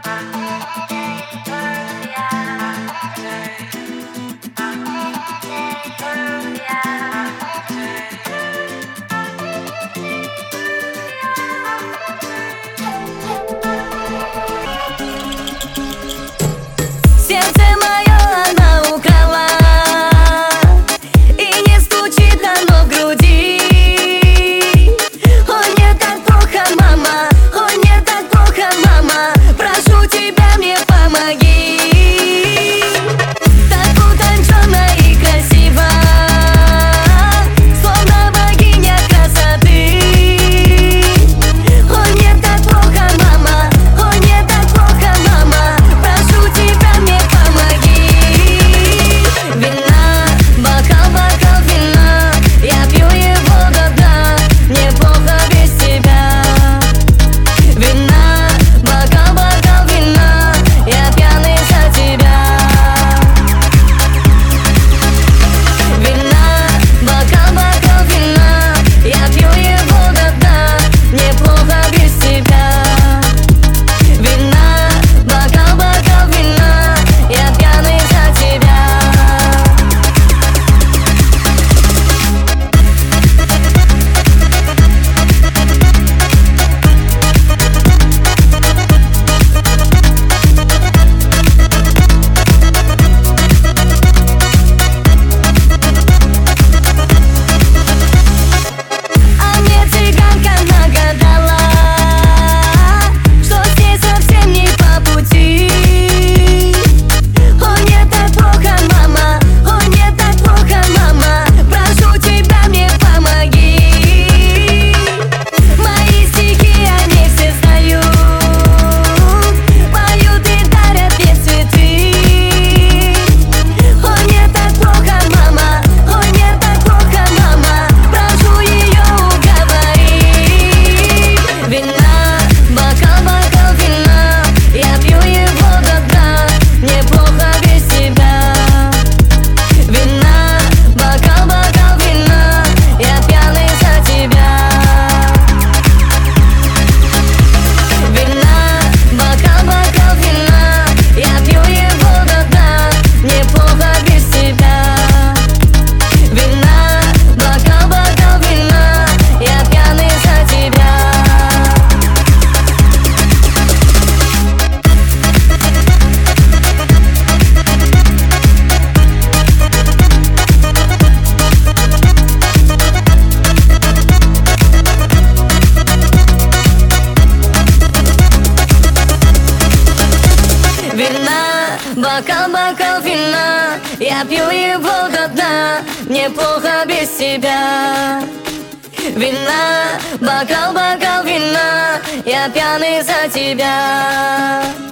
Сердце мое она украла, и не стучит оно в груди. О, мне так плохо, мама, о, мне так плохо, мама. Прошу тебя, мне помоги. Так утонченно и красиво, словно богиня красоты. О, мне так плохо, мама, о, мне так плохо, мама. Прошу тебя, мне помоги. Вина, бокал, бокал вина, я пью его до дна. Мне плохо без тебя. Вина, бокал, бокал вина, я пьяный за тебя. Вина, бокал, бокал вина, я пью его до дна. Мне плохо без тебя. Вина, бокал, бокал вина, я пьяный за тебя. А мне цыганка нагадала, что здесь совсем не по пути. О, мне так плохо, мама, о, мне так плохо, мама. Прошу тебя, мне помоги. Мои стихи, они все знают, поют и дарят мне цветы. О, мне так плохо, мама, о, мне так плохо, мама. Прошу ее уговорить. Вина, бокал, бокал вина, я пью его до дна. Мне плохо без тебя. Вина, бокал, бокал вина, я пьяный за тебя. Вина, бокал, бокал вина, я пью его до дна. Мне плохо без тебя. Вина, бокал, бокал вина, я пьяный за тебя. Вина, бокал, бокал вина, я пью его до дна. Мне плохо без тебя. Вина, бокал, бокал вина, я пьяный за тебя.